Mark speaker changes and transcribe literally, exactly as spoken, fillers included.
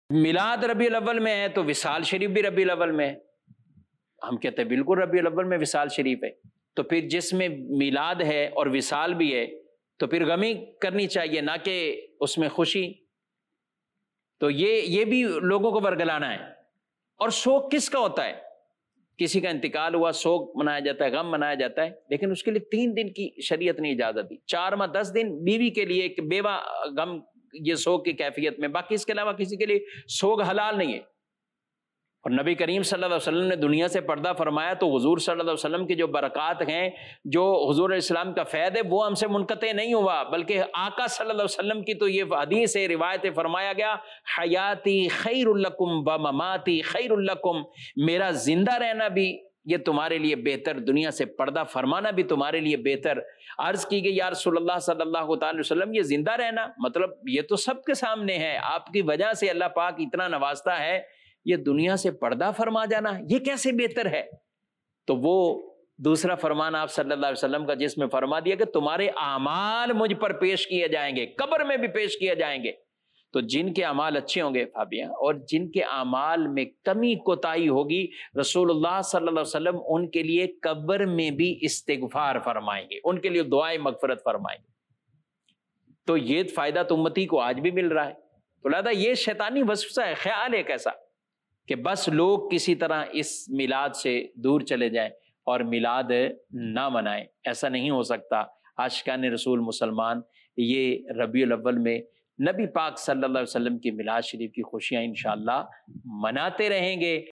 Speaker 1: میلاد ربیع الاول میں ہے تو وصال شریف بھی ربیع الاول میں ہے. ہم کہتے ہیں بالکل ربیع الاول میں وصال شریف ہے. تو پھر جس میں میلاد ہے اور وصال بھی ہے تو پھر غمی کرنی چاہیے، نہ کہ اس میں خوشی. تو یہ یہ بھی لوگوں کو ورگلانا ہے. اور شوق کس کا ہوتا ہے؟ کسی کا انتقال ہوا، شوق منایا جاتا ہے، غم منایا جاتا ہے، لیکن اس کے لیے تین دن کی شریعت نے اجازت دی. چار ماہ دس دن بیوی کے لیے ایک بیوہ غم یہ سوگ کی کیفیت میں، باقی اس کے علاوہ کسی کے لیے سوگ حلال نہیں ہے. اور نبی کریم صلی اللہ علیہ وسلم نے دنیا سے پردہ فرمایا تو حضور صلی اللہ علیہ وسلم کی جو برکات ہیں، جو حضور علیہ السلام کا فیض ہے، وہ ہم سے منقطع نہیں ہوا، بلکہ آقا صلی اللہ علیہ وسلم کی تو یہ حدیث ہے، روایت ہے، فرمایا گیا حیاتی خیر لکم و مماتی خیر لکم، میرا زندہ رہنا بھی یہ تمہارے لیے بہتر، دنیا سے پردہ فرمانا بھی تمہارے لیے بہتر. عرض کی گئی یا رسول اللہ صلی اللہ تعالی وسلم، یہ زندہ رہنا مطلب یہ تو سب کے سامنے ہے، آپ کی وجہ سے اللہ پاک اتنا نوازتا ہے، یہ دنیا سے پردہ فرما جانا یہ کیسے بہتر ہے؟ تو وہ دوسرا فرمان آپ صلی اللہ علیہ وسلم کا جس میں فرما دیا کہ تمہارے اعمال مجھ پر پیش کیے جائیں گے، قبر میں بھی پیش کیے جائیں گے. تو جن کے اعمال اچھے ہوں گے بھابیاں، اور جن کے اعمال میں کمی کوتاہی ہوگی، رسول اللہ صلی اللہ علیہ وسلم ان کے لیے قبر میں بھی استغفار فرمائیں گے، ان کے لیے دعائیں مغفرت فرمائیں گے. تو یہ فائدہ تو امتی کو آج بھی مل رہا ہے. تو لہذا یہ شیطانی وسوسہ ہے، خیال ایک ایسا کہ بس لوگ کسی طرح اس میلاد سے دور چلے جائیں اور میلاد نہ منائیں. ایسا نہیں ہو سکتا. عاشقان رسول مسلمان یہ ربیع الاول میں نبی پاک صلی اللہ علیہ وسلم کی میلاد شریف کی خوشیاں انشاءاللہ مناتے رہیں گے.